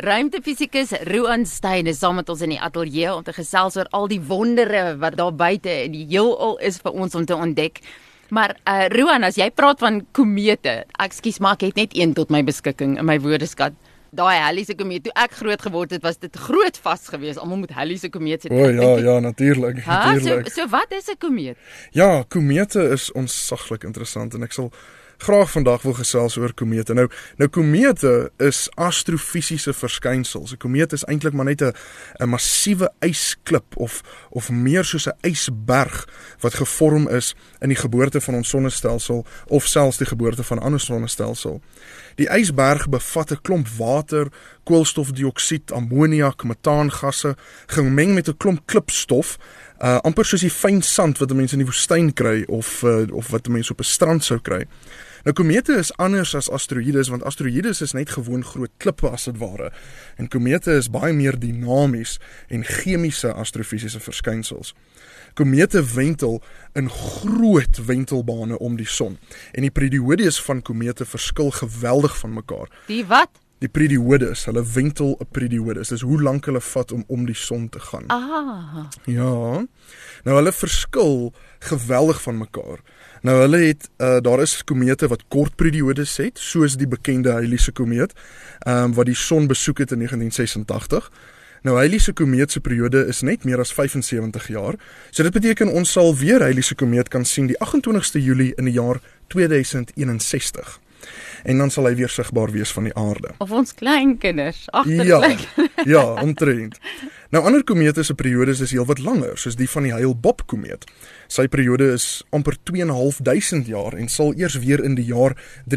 Ruimtefisikus Roan Steyn is saam met ons in die ateljee om te gesels oor al die wondere wat daar buite in die heelal is vir ons om te ontdek. Maar Roan, as jy praat van komete, ekskuus, maar ek het net een tot my beskikking in my woordeskat. Daai Halley se komeet, toe ek groot geword het, was dit groot vas gewees. Almal moet Halley se komeet sê. Ja, natuurlik. So wat is 'n komeet? Ja, komete is ontsaglik interessant en ek sal graag vandag wil gesels oor komete. Nou komete is astrofisiese verskynsels. 'n Komeet is eintlik maar net 'n massiewe ysklip of meer soos 'n ysberg wat gevorm is in die geboorte van ons sonnestelsel of selfs die geboorte van 'n ander sonnestelsel. Die ysberg bevat 'n klomp water, koolstofdioksied, ammoniak, metaangasse, gemeng met 'n klomp klipstof, amper soos die fyn sand wat mense in die woestyn kry of wat mense op 'n strand sou kry. Nou komete is anders as asteroïdes, want asteroïdes is net gewoon groot klippe as dit ware. En komete is baie meer dinamies en chemiese astrofisiese verskynsels. Komete wentel in groot wentelbane om die son. En die periodes van komete verskil geweldig van mekaar. Die wat? Die periodes, hulle wentel 'n periodes. Dis hoe lank hulle vat om die son te gaan. Ja. Nou hulle verskil geweldig van mekaar. Nou hulle het daar is komete wat kort periodes het, soos die bekende Halley se komeet, wat die son besoek het in 1986. Nou Halley se komeet se periode is net meer as 75 jaar. So dit beteken ons sal weer Halley se komeet kan sien die 28ste Julie in die jaar 2061. En dan sal hy weer sigbaar wees van die aarde. Of ons kleinkinders, Ja, omtrent. Nou ander komete se periodes is heelwat langer, soos die van die Hale-Bopp komeet. Sy periode is amper 2.500 jaar en sal eers weer in die jaar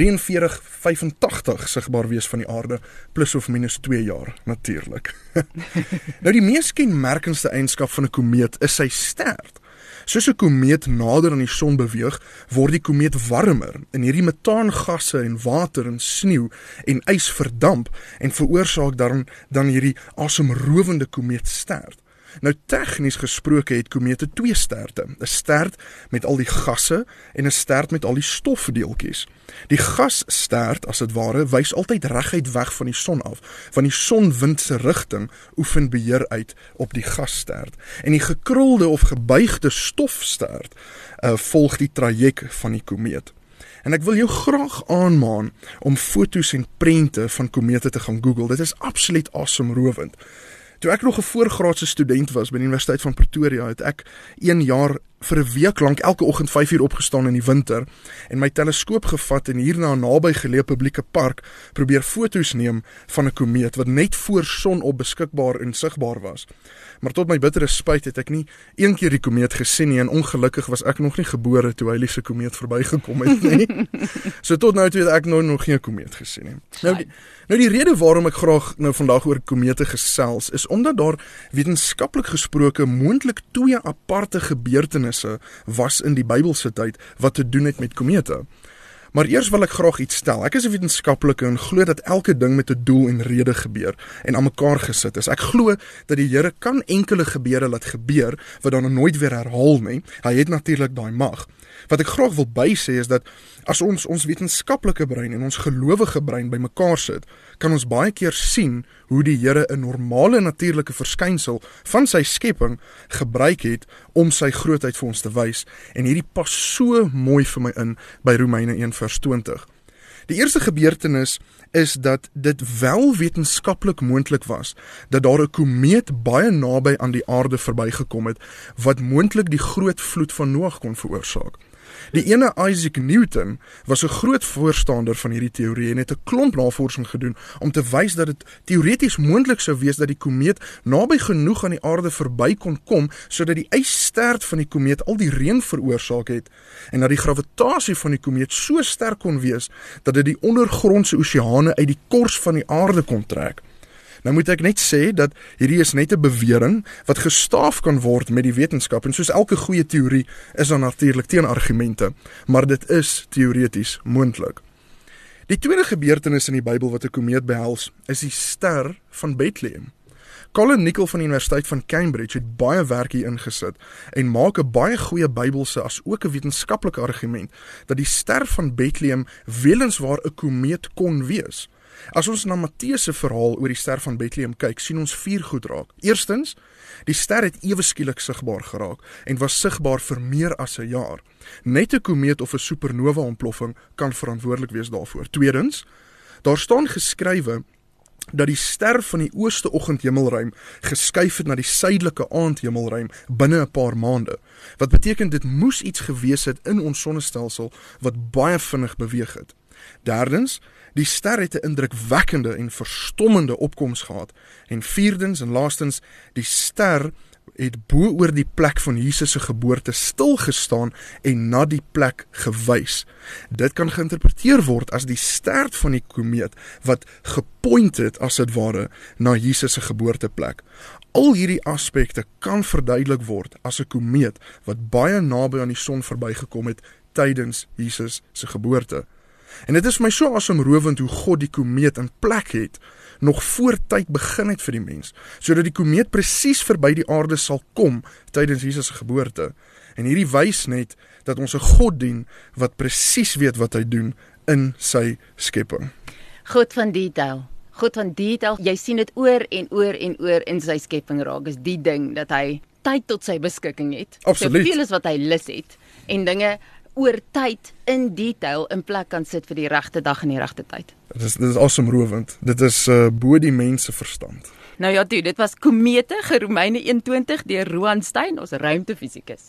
4385 sigbaar wees van die aarde, plus of minus 2 jaar natuurlik. Nou die mees kenmerkendste eienskap van 'n komeet is sy stert. Soos 'n komeet nader aan die son beweeg, word die komeet warmer en hierdie metaangasse en water en sneeu en ys verdamp en veroorsaak dan hierdie asemrowende komeetstert. Nou tegnies gesproke het komete 2 sterte, 'n stert met al die gasse en 'n stert met al die stofdeeltjies. Die gasstert, as dit ware, wys altyd reguit weg van die son af, want die sonwind se rigting oefen beheer uit op die gasstert. En die gekrulde of gebuigde stofstert volg die traject van die komeet. En ek wil jou graag aanmaan om foto's en prente van komete te gaan Google. Dit is absoluut asemrowend. Toe ek nog 'n voorgraadse student was by die Universiteit van Pretoria, het ek 1 jaar vir 'n week lank elke oggend 5 uur opgestaan in die winter en my teleskoop gevat en hier na 'n nabygeleë publieke park probeer foto's neem van 'n komeet wat net voor sonop beskikbaar en sigbaar was. Maar tot my bittere spyt het ek nie een keer die komeet gesien nie en ongelukkig was ek nog nie gebore toe Halley se komeet verbygekom het nie. So tot nou toe het ek nog geen komeet gesien nie. Nou die rede waarom ek graag nou vandag oor komete gesels is omdat daar wetenskaplik gesproke moontlik 2 aparte gebeurtenisse was in die Bybelse tyd wat te doen het met komete. Maar eers wil ek graag iets stel. Ek is 'n wetenskaplike en glo dat elke ding met 'n doel en rede gebeur en aan mekaar gesit is. Ek glo dat die Here kan enkele gebeure laat gebeur wat dan nooit weer herhaal nie. Hy het natuurlik daai mag. Wat ek graag wil bysê is dat as ons wetenskaplike brein en ons gelowige brein bymekaar sit, kan ons baie keer sien hoe die Here 'n normale natuurlike verskynsel van sy skepping gebruik het om sy grootheid vir ons te wys. En hierdie pas so mooi vir my in by Romeine 1:20. Die eerste gebeurtenis is dat dit wel wetenskaplik moontlik was dat daar 'n komeet baie naby aan die aarde verbygekom het wat moontlik die groot vloed van Noag kon veroorsaak. Die ene Isaac Newton was 'n groot voorstander van hierdie teorie en het 'n klomp navorsing gedoen om te wys dat dit teoreties moontlik sou wees dat die komeet naby genoeg aan die aarde verby kon kom sodat die ysstert van die komeet al die reën veroorsaak het en dat die gravitasie van die komeet so sterk kon wees dat dit die ondergrondse oseane uit die kors van die aarde kon trek. Nou moet ek net sê dat hierdie is net 'n bewering wat gestaaf kan word met die wetenskap en soos elke goeie teorie is daar natuurlik teenargumente, maar dit is teoreties moontlik. Die tweede gebeurtenis in die Bybel wat 'n komeet behels, is die ster van Bethlehem. Colin Nicol van die Universiteit van Cambridge het baie werk hier ingesit en maak 'n baie goeie Bybelse as ook 'n wetenskaplike argument dat die ster van Bethlehem welenswaar 'n komeet kon wees. As ons na Matteus se verhaal oor die ster van Bethlehem kyk, sien ons 4 goed raak. Eerstens, die ster het ewe skielik sigbaar geraak en was sigbaar vir meer as 'n jaar. Net 'n komeet of 'n supernova ontploffing kan verantwoordelik wees daarvoor. Tweedens, daar staan geskrywe dat die ster van die ooste oggendhemelruim geskuif het na die suidelike aandhemelruim binne 'n paar maande. Wat beteken dit moes iets gewees het in ons sonnestelsel wat baie vinnig beweeg het. Derdens, die ster het 'n indrukwekkende en verstommende opkoms gehad. En vierdens en laastens, die ster het bo oor die plek van Jesus se geboorte stil gestaan en na die plek gewys. Dit kan geïnterpreteer word as die stert van die komeet wat gepoint het as dit ware na Jesus se geboorteplek. Al hierdie aspekte kan verduidelik word as 'n komeet wat baie naby aan die son verbygekom het tydens Jesus se geboorte. En dit is vir my so asemrowend hoe God die komeet in plek het, nog voor tyd begin het vir die mens, sodat die komeet presies verby die aarde sal kom tydens Jesus se geboorte. En hierdie wys net dat ons 'n God dien wat presies weet wat hy doen in sy skepping. God van detail. God van detail. Jy sien dit oor en oor en oor in sy skepping raak. Is die ding dat hy tyd tot sy beskikking het. Absoluut. Soveel as wat hy lus het en dinge oor tyd in detail in plek kan sit vir die regte dag en die regte tyd. Dit is asemrowend. Dit is bo die mens se verstand. Nou ja, dit was Komete, Romeine 21 deur Roan Stein, ons ruimtefisikus.